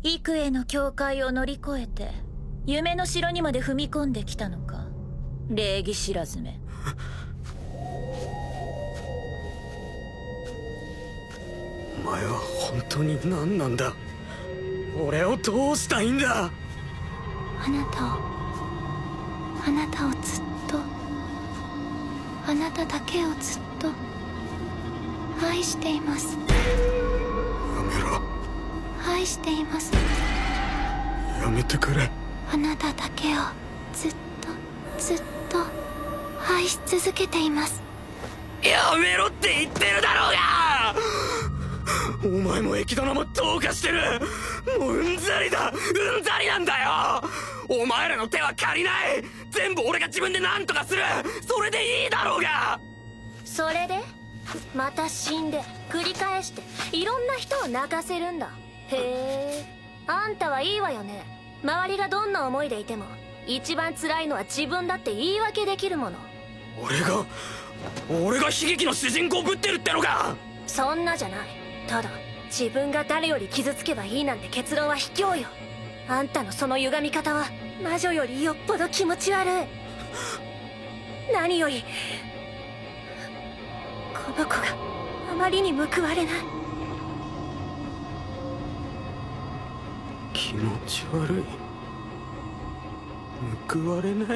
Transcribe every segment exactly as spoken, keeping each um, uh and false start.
幾重の境界を乗り越えて夢の城にまで踏み込んできたのか、礼儀知らずめ。 お前は本当に何なんだ。俺をどうしたいんだ。 あなたをあなたをずっとあなただけをずっと愛しています。 やめろ。 愛しています。 やめてくれ。 あなただけをずっとずっと愛し続けています。 やめろって言ってるだろうが。お前も液棚もどうかしてる。もううんざりだ、うんざりなんだよ。お前らの手は借りない。全部俺が自分で何とかする。それでいいだろうが。 それでまた死んで繰り返していろんな人を泣かせるんだ。へえ、あんたはいいわよね。周りがどんな思いでいても一番辛いのは自分だって言い訳できるもの。 俺が俺が悲劇の主人公ぶってるってのか。 そんなじゃない。ただ自分が誰より傷つけばいいなんて結論は卑怯よ。あんたのその歪み方は魔女よりよっぽど気持ち悪い。何よりこの子があまりに報われない。 気持ち悪い、報われない。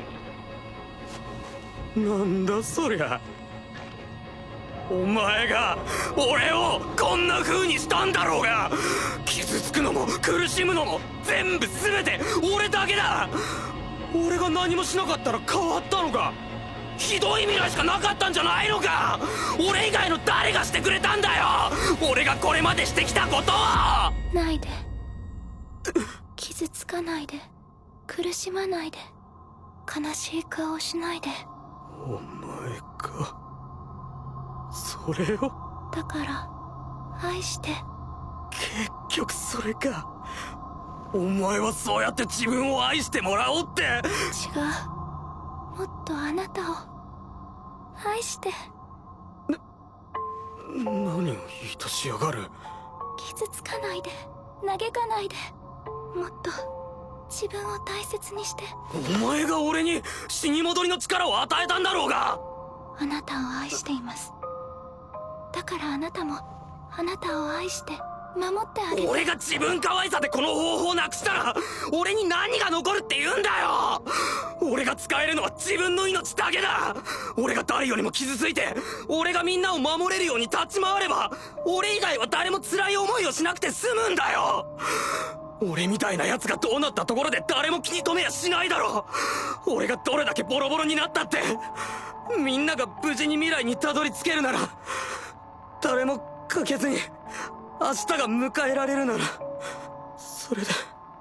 なんだそりゃ。お前が俺をこんな風にしたんだろうが。傷つくのも苦しむのも全部全て俺だけだ。俺が何もしなかったら変わったのか。ひどい未来しかなかったんじゃないのか。俺以外の誰がしてくれたんだよ。俺がこれまでしてきたことを。 ないで、傷つかないで、苦しまないで、悲しい顔しないで。 お前か、それを。 だから愛して。 結局それか。お前はそうやって自分を愛してもらおうって。違う、 もっとあなたを愛して。 な、何を言い出しやがる。 傷つかないで、嘆かないで、もっと自分を大切にして。 お前が俺に死に戻りの力を与えたんだろうが。 あなたを愛しています。だからあなたもあなたを愛して守ってあげて。 俺が自分可愛さでこの方法をなくしたら俺に何が残るって言うんだよ。俺が使えるのは自分の命だけだ。俺が誰よりも傷ついて俺がみんなを守れるように立ち回れば俺以外は誰も辛い思いをしなくて済むんだよ。俺みたいな奴がどうなったところで誰も気に留めやしないだろう。俺がどれだけボロボロになったってみんなが無事に未来にたどり着けるなら、誰も欠けずに明日が迎えられるならそれで。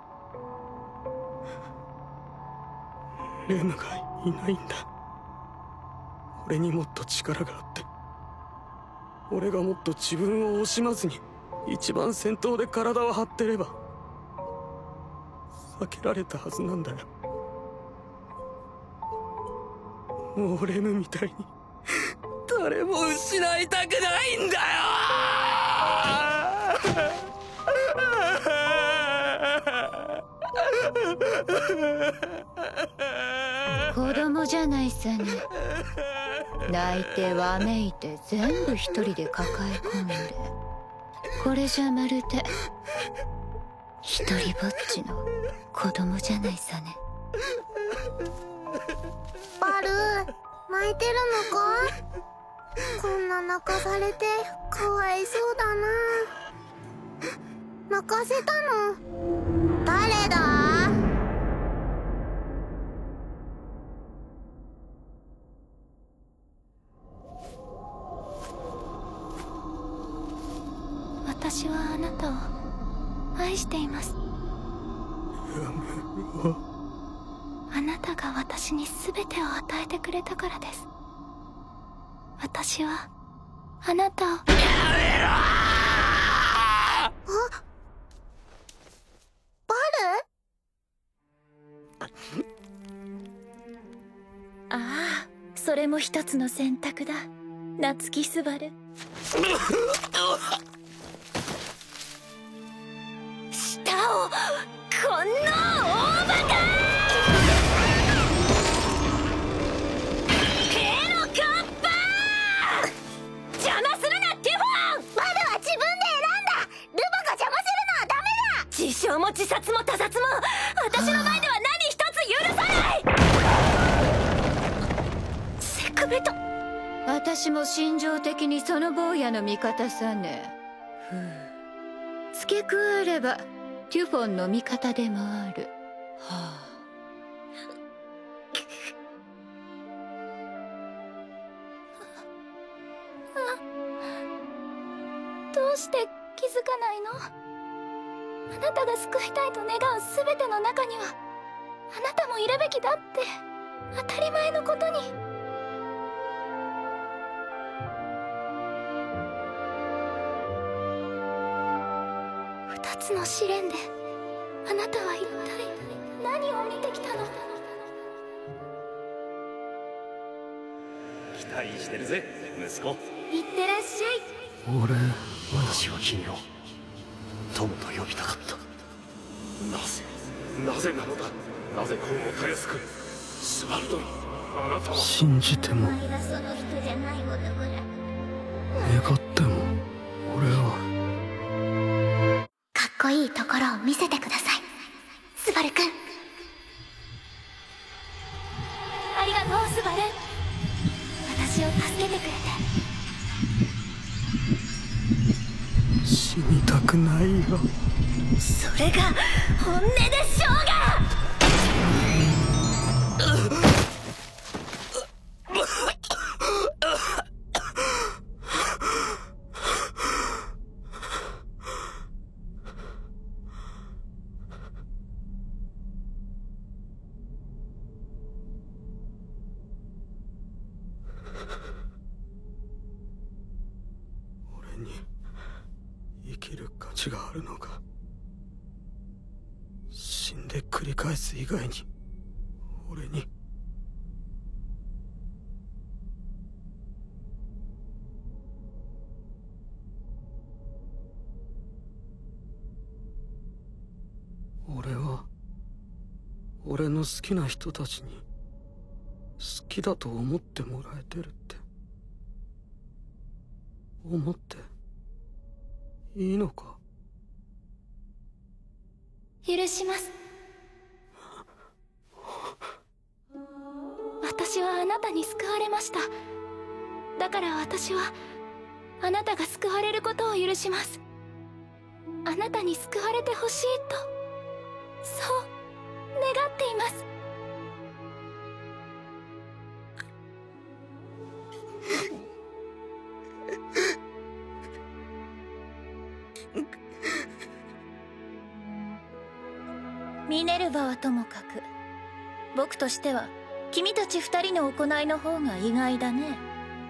レムがいないんだ。俺にもっと力があって俺がもっと自分を惜しまずに一番先頭で体を張ってれば避けられたはずなんだよ。もうレムみたいに誰も失いたくないんだよ。 子供じゃないさね。泣いてわめいて全部一人で抱え込んで、これじゃまるで一人ぼっちの子供じゃないさね。 バル泣いてるのか。こんな泣かされてかわいそうだな。泣かせたの誰だ。 私はあなたを愛しています。 やめろ。 あなたが私に全てを与えてくれたからです。私はあなたを。やめろ。 あ、バル。 ああ、それも一つの選択だ、夏木すばる。 したこんの大バカヘロカッパー！邪魔するなティフォン！ バルは自分で選んだ。ルバが邪魔するのはダメだ。 自傷も自殺も他殺も私の前では何一つ許さない。セクメト。 私も心情的にその坊やの味方さね。ふう、付け加えればテュフォンの味方でもある。はあ。 どうして気づかないの？あなたが救いたいと願う全ての中にはあなたもいるべきだって当たり前のことに。二つの試練であなたは一体何を見てきたの？ 期待してるぜ息子。 いってらっしゃい。 俺、私は君を友と呼びたかった。なぜなぜなのだ。なぜこうたやすく。スバルドン、あなたは信じてもお前はその人じゃない男だ。 願っても俺は。 かっこいいところを見せてください、スバルくん。 ありがとうスバル。私を助けてくれて。 死にたくないよ。 それが本音でしょうが。 俺に生きる価値があるのか。死んで繰り返す以外に俺に。俺は俺の好きな人たちに好きだと思ってもらえてるって思っていいのか。 許します。私はあなたに救われました。だから私はあなたが救われることを許します。あなたに救われてほしいと、そう願っています。ミネルヴァはともかく、僕としては君たち二人の行いの方が意外だね。 うー、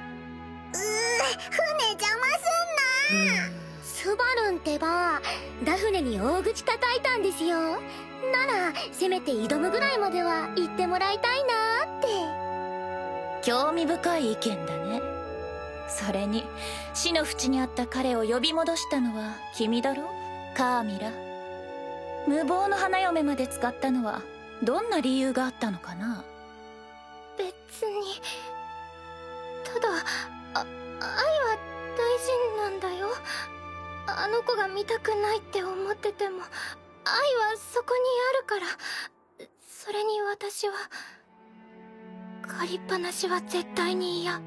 船邪魔すんな。スバルンってばダフネに大口叩いたんですよ。ならせめて挑むぐらいまでは言ってもらいたいなって。 興味深い意見だね。それに死の淵にあった彼を呼び戻したのは君だろ、カーミラ。無謀の花嫁まで使ったのはどんな理由があったのかな。 別に、ただあ愛は大事なんだよ。あの子が見たくないって思ってても愛はそこにあるから。それに私は借りっぱなしは絶対に嫌。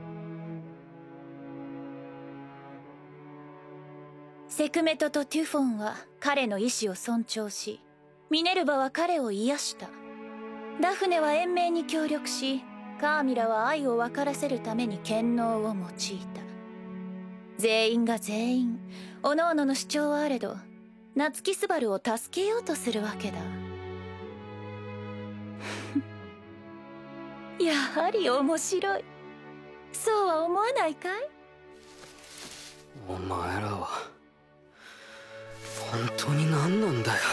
セクメトとテュフォンは彼の意志を尊重し、ミネルヴァは彼を癒した。ダフネは延命に協力し、カーミラは愛を分からせるために権能を用いた。全員が全員各々の主張はあれど、夏木スバルを助けようとするわけだ。やはり面白い。そうは思わないかい？ お前らは本当に何なんだよ。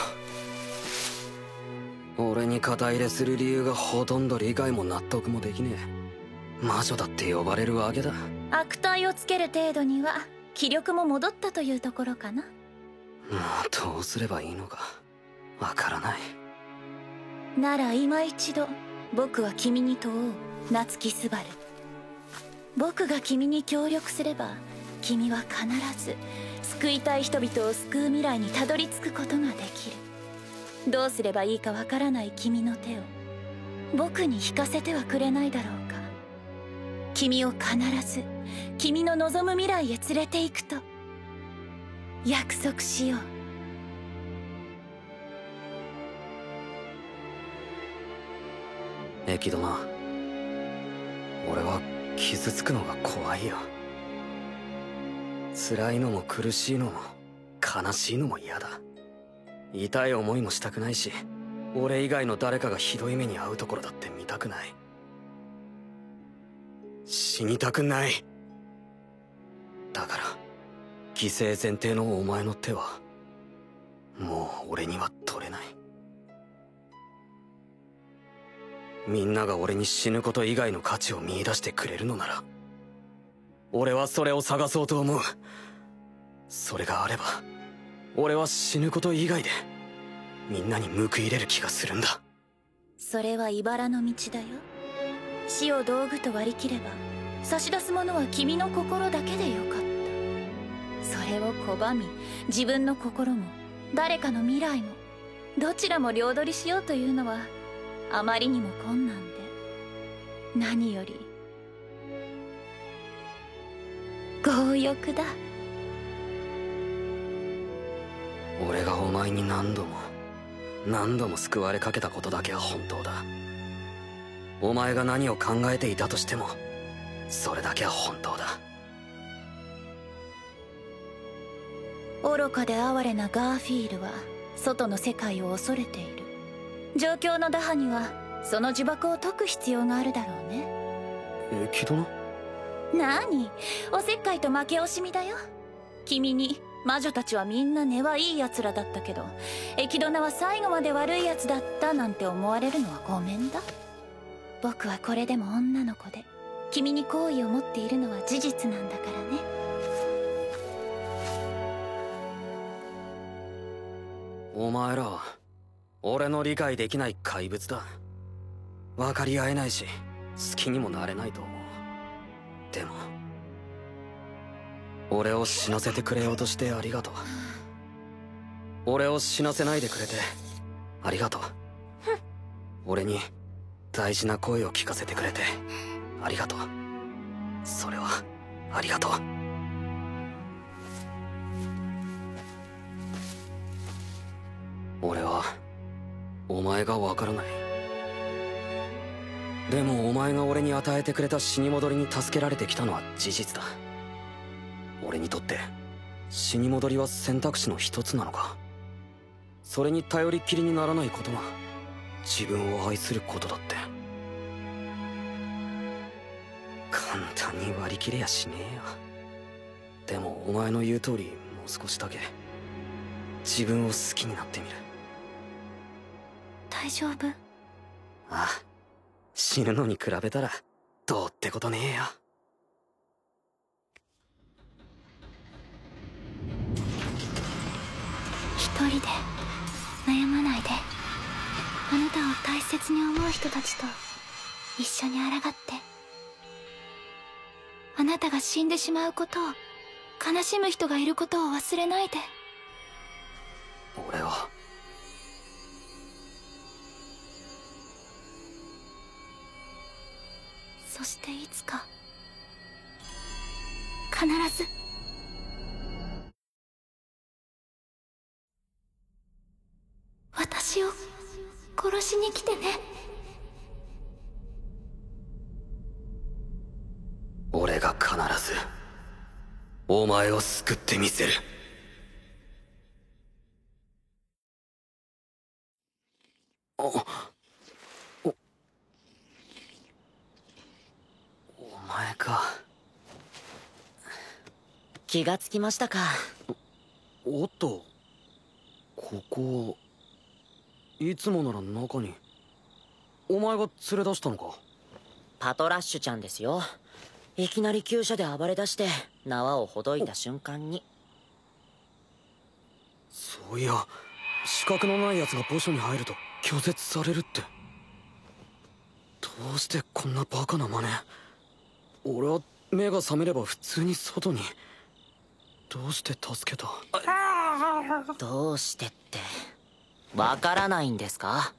俺に肩入れする理由がほとんど理解も納得もできねえ。魔女だって呼ばれるわけだ。 悪態をつける程度には気力も戻ったというところかな。 もうどうすればいいのか。 わからない。 なら今一度僕は君に問おう、夏木昴。僕が君に協力すれば君は必ず救いたい人々を救う未来にたどり着くことができる。どうすればいいかわからない君の手を僕に引かせてはくれないだろうか。君を必ず君の望む未来へ連れて行くと約束しよう。 エキドナ、俺は傷つくのが怖いよ。辛いのも苦しいのも悲しいのも嫌だ。痛い思いもしたくないし、俺以外の誰かがひどい目に遭うところだって見たくない。死にたくない。だから犠牲前提のお前の手はもう俺には取れない。みんなが俺に死ぬこと以外の価値を見出してくれるのなら俺はそれを探そうと思う。それがあれば俺は死ぬこと以外でみんなに報い入れる気がするんだ。 それは茨の道だよ。死を道具と割り切れば差し出すものは君の心だけでよかった。それを拒み自分の心も誰かの未来もどちらも両取りしようというのはあまりにも困難で、何より強欲だ。 俺がお前に何度も何度も救われかけたことだけは本当だ。お前が何を考えていたとしてもそれだけは本当だ。 愚かで哀れなガーフィールは外の世界を恐れている。状況の打破にはその呪縛を解く必要があるだろうね。 エキドナ？ 何、おせっかいと負け惜しみだよ。君に魔女たちはみんな根はいい奴らだったけどエキドナは最後まで悪い奴だったなんて思われるのはごめんだ。僕はこれでも女の子で君に好意を持っているのは事実なんだからね。 お前らは俺の理解できない怪物だ。分かり合えないし好きにもなれないと思う。でも俺を死なせてくれようとしてありがとう。俺を死なせないでくれてありがとう。俺に大事な声を聞かせてくれてありがとう。それはありがとう。俺はお前がわからない。でもお前が俺に与えてくれた死に戻りに助けられてきたのは事実だ。俺にとって死に戻りは選択肢の一つなのか。それに頼りっきりにならないことが自分を愛することだって。簡単に割り切れやしねえよ。でもお前の言う通りもう少しだけ自分を好きになってみる。 大丈夫？ ああ、死ぬのに比べたらどうってことねえよ。 一人で悩まないで。あなたを大切に思う人たちと一緒に抗って。あなたが死んでしまうことを、悲しむ人がいることを忘れないで。 俺はそしていつか必ず私を殺しに来てね。 俺が必ずお前を救ってみせる。おおお前か。 気がつきましたか。 おっと、ここいつもなら中に。お前が連れ出したのか。 パトラッシュちゃんですよ。いきなり厩舎で暴れ出して縄をほどいた瞬間に。 そういや資格のない奴が墓所に入ると拒絶されるって。どうしてこんなバカな真似。俺は目が覚めれば普通に外に。どうして助けた？ どうしてってわからないんですか？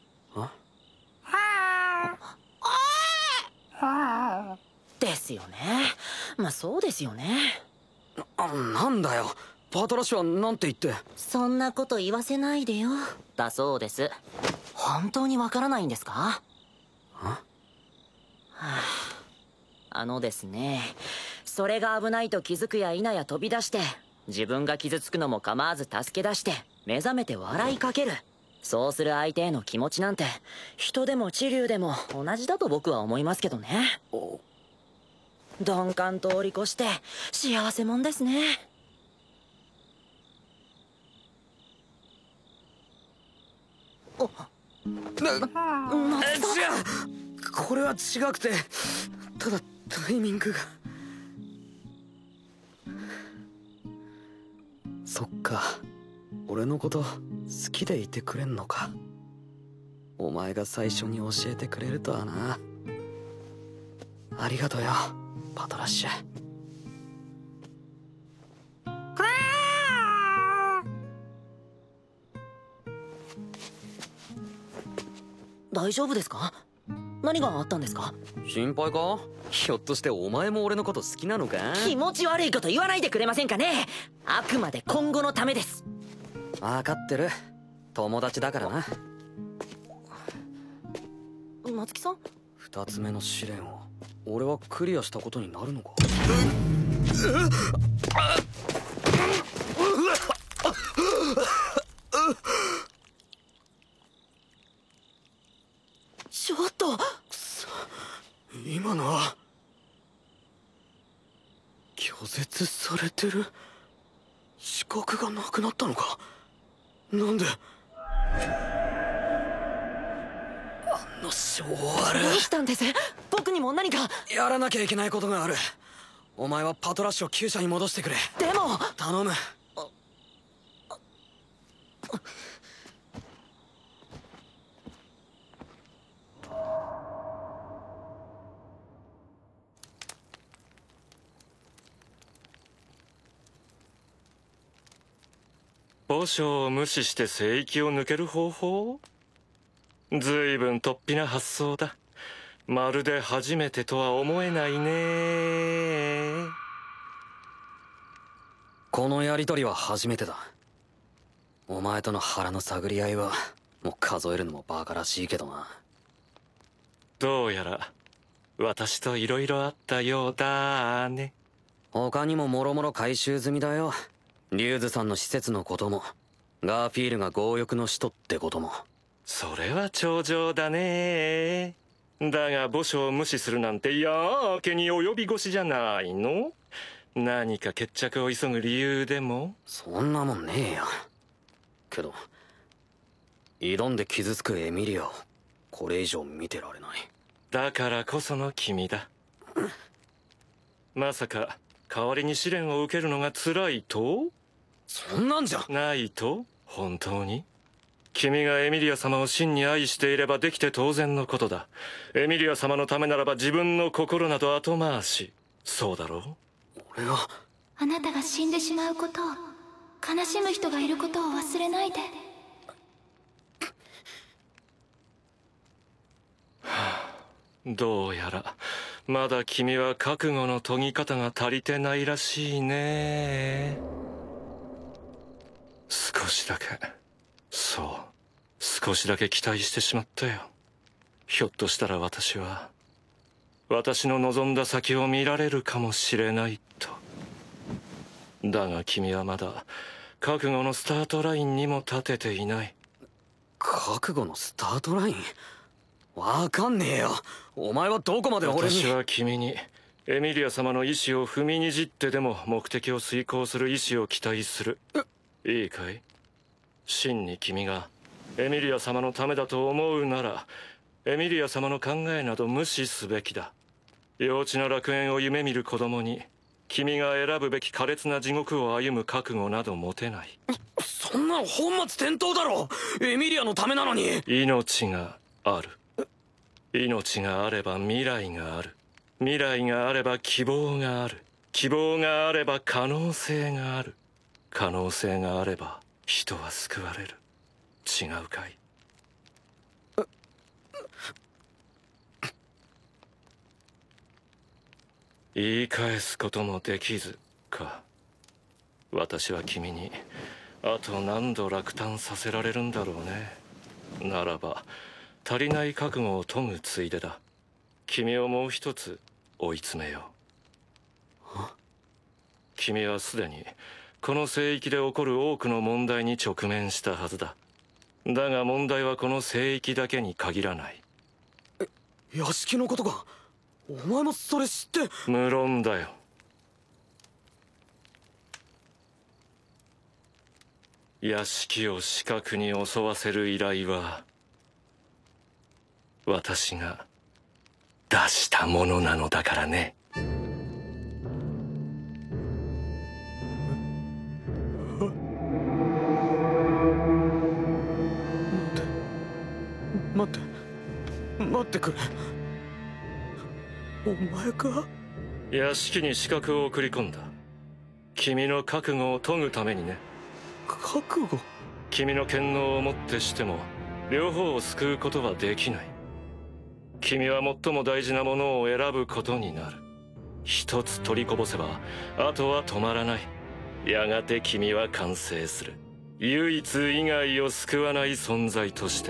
ですよね。まあそうですよね。 な、なんだよ、パトラッシュはなんて言って。 そんなこと言わせないでよ。だそうです。本当にわからないんですか？はあ、あのですね、それが危ないと気づくや否や飛び出して、自分が傷つくのも構わず助け出して目覚めて笑いかける。そうする相手への気持ちなんて人でも地竜でも同じだと僕は思いますけどね。鈍感通り越して幸せもんですね。おな、な、違う、これは違くて、ただタイミングが。そっか、俺のこと好きでいてくれんのか。お前が最初に教えてくれるとはな。ありがとよ、パトラッシュ。 大丈夫ですか？何があったんですか？ 心配か？ひょっとしてお前も俺のこと好きなのか？ 気持ち悪いこと言わないでくれませんかね。あくまで今後のためです。 分かってる、友達だからな。 夏希さん、 二つ目の試練を俺はクリアしたことになるのか？ ちょっと、 今のは拒絶されてる？資格がなくなったのか？なんで？あの性悪。 どうしたんです？僕にも何か。 やらなきゃいけないことがある。お前はパトラッシュを厩舎に戻してくれ。 でも頼む。 墓所を無視して聖域を抜ける方法？ずいぶん突飛な発想だ。まるで初めてとは思えないね。 このやりとりは初めてだ。お前との腹の探り合いはもう数えるのもバカらしいけどな。 どうやら私と色々あったようだね。 他にももろもろ回収済みだよ。リュウズさんの施設のことも、ガーフィールが強欲の使徒ってことも。 それは頂上だね。だが墓所を無視するなんてやーけに及び腰じゃないの？何か決着を急ぐ理由でも？ そんなもんねえよ。けど挑んで傷つくエミリアをこれ以上見てられない。 だからこその君だ。まさか代わりに試練を受けるのが辛いと？ そんなんじゃないと？本当に？君がエミリア様を真に愛していればできて当然のことだ。エミリア様のためならば自分の心など後回し。そうだろう？ 俺はあなたが死んでしまうことを、悲しむ人がいることを忘れないで。 どうやらまだ君は覚悟の研ぎ方が足りてないらしいね。少しだけ、そう少しだけ期待してしまったよ。ひょっとしたら私は私の望んだ先を見られるかもしれないと。だが君はまだ覚悟のスタートラインにも立てていない。 覚悟のスタートライン？わかんねえよ。お前はどこまで俺に。 私は君にエミリア様の意志を踏みにじってでも目的を遂行する意志を期待する。いいかい？真に君がエミリア様のためだと思うなら、エミリア様の考えなど無視すべきだ。幼稚な楽園を夢見る子供に君が選ぶべき苛烈な地獄を歩む覚悟など持てない。 そんなの本末転倒だろ。エミリアのためなのに。 命がある。命があれば未来がある。未来があれば希望がある。希望があれば可能性がある。可能性があれば人は救われる。違うかい？言い返すこともできずか。私は君にあと何度落胆させられるんだろうね。ならば足りない覚悟を問うついでだ。君をもう一つ追い詰めよう。君はすでにこの聖域で起こる多くの問題に直面したはずだ。だが問題はこの聖域だけに限らない。 え、屋敷のことか。お前もそれ知って。 無論だよ。屋敷を死角に襲わせる依頼は私が出したものなのだからね。 待って待ってくれ。お前か？ 屋敷に刺客を送り込んだ。君の覚悟を問うためにね。 覚悟？ 君の権能をもってしても両方を救うことはできない。君は最も大事なものを選ぶことになる。一つ取りこぼせばあとは止まらない。やがて君は完成する。唯一以外を救わない存在として。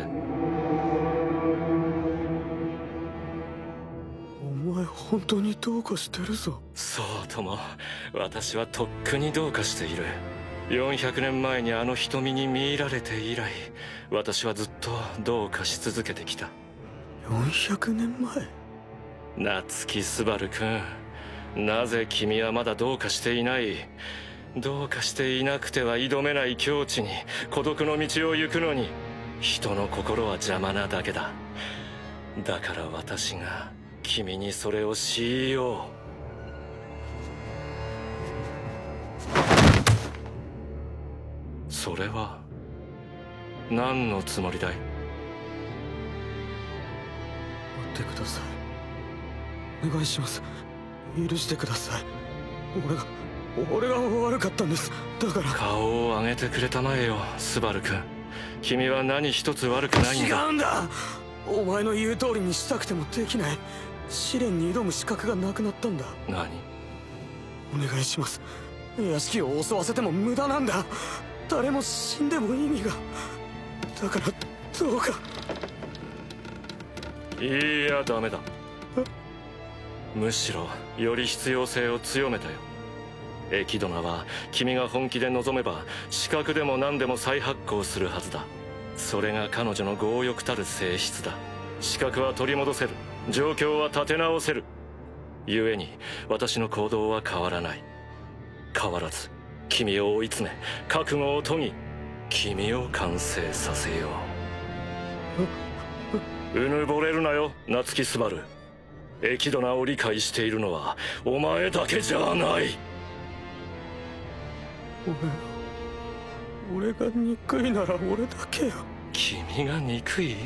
お前本当にどうかしてるぞ。 そうとも、私はとっくにどうかしている。よんひゃくねんまえにあの瞳に見入られて以来、私はずっとどうかし続けてきた。 よんひゃくねんまえ？ 夏木スバル君、なぜ君はまだどうかしていない？どうかしていなくては挑めない境地に孤独の道を行くのに、人の心は邪魔なだけだ。だから私が君にそれを強いよう。それは何のつもりだい？ 待ってください。お願いします。許してください。俺が俺が悪かったんです。だから。 顔を上げてくれたまえよ、スバル君。君は何一つ悪くないんだ。 違うんだ。お前の言う通りにしたくてもできない。試練に挑む資格がなくなったんだ。 何？ お願いします。屋敷を襲わせても無駄なんだ。誰も死んでも意味が。だからどうか。 いや、ダメだ。むしろより必要性を強めたよ。エキドナは君が本気で望めば資格でも何でも再発行するはずだ。それが彼女の強欲たる性質だ。資格は取り戻せる。状況は立て直せる。故に私の行動は変わらない。変わらず君を追い詰め覚悟を研ぎ、君を完成させよう。うぬぼれるなよ、夏木スバル。エキドナを理解しているのはお前だけじゃない。 俺俺が憎いなら俺だけよ。 君が憎い？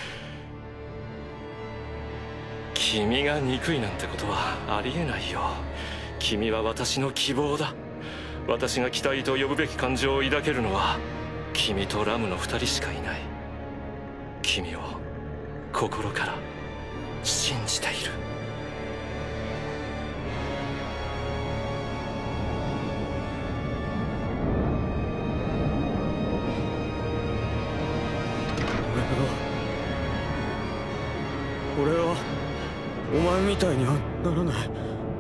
君が憎いなんてことはありえないよ。君は私の希望だ。私が期待と呼ぶべき感情を抱けるのは君とラムの二人しかいない。君を心から信じている。 俺はお前みたいにはならない。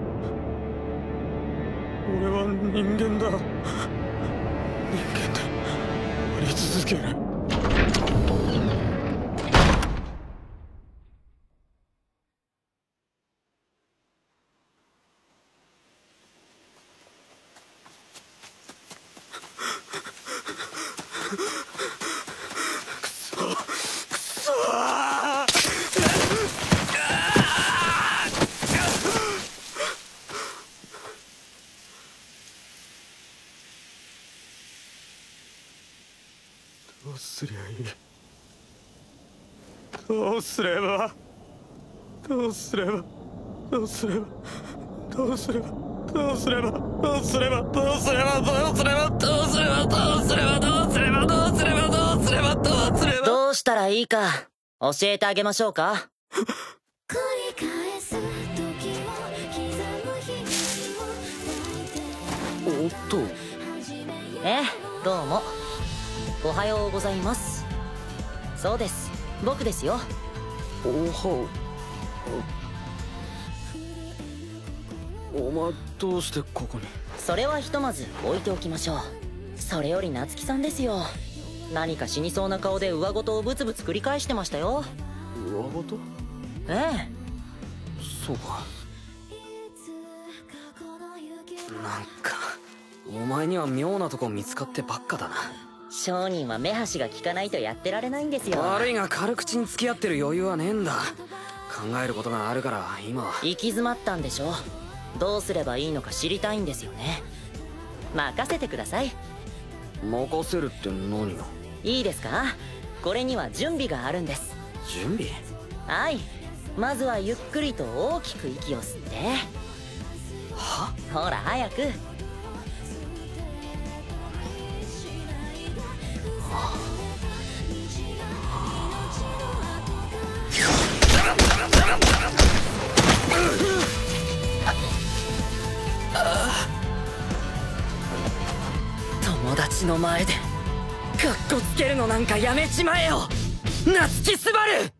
俺は人間だ。人間であり続ける。 どうすりゃいい。どうすればどうすればどうすればどうすればどうすればどうすればどうすればどうすればどうすればどうすればどうすればどうすればどうすればどうすればどうしたらいいか教えてあげましょうか。 おっと。 ええ、どうも。おはようございます。そうです、僕ですよ。 おはお前どうしてここに。 それはひとまず置いておきましょう。それより夏希さんですよ。何か死にそうな顔で上事をブツブツ繰り返してましたよ。 上事？ ええ。 そうか。なんかお前には妙なとこ見つかってばっかだな。 商人は目端が利かないとやってられないんですよ。 悪いが軽口に付き合ってる余裕はねえんだ。考えることがあるから今は。 行き詰まったんでしょ。どうすればいいのか知りたいんですよね。任せてください。 任せるって何よ。 いいですか、これには準備があるんです。 準備？ はい、まずはゆっくりと大きく息を吸って。 は？ ほら早く。友達の前でカッコつけるのなんかやめちまえよ、夏木すばる。